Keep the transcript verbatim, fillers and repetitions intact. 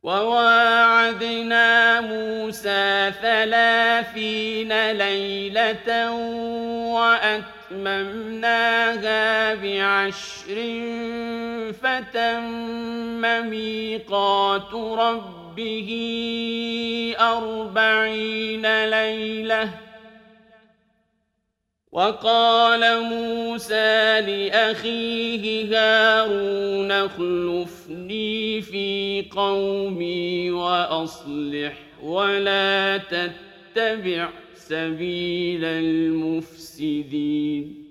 وواعدنا موسى ثلاثين ليلة وأتممناها بعشر فتم ميقات ربه أربعين ليلة وقال موسى لأخيه هارون اخلفني في قومي وأصلح ولا تتبع سبيل المفسدين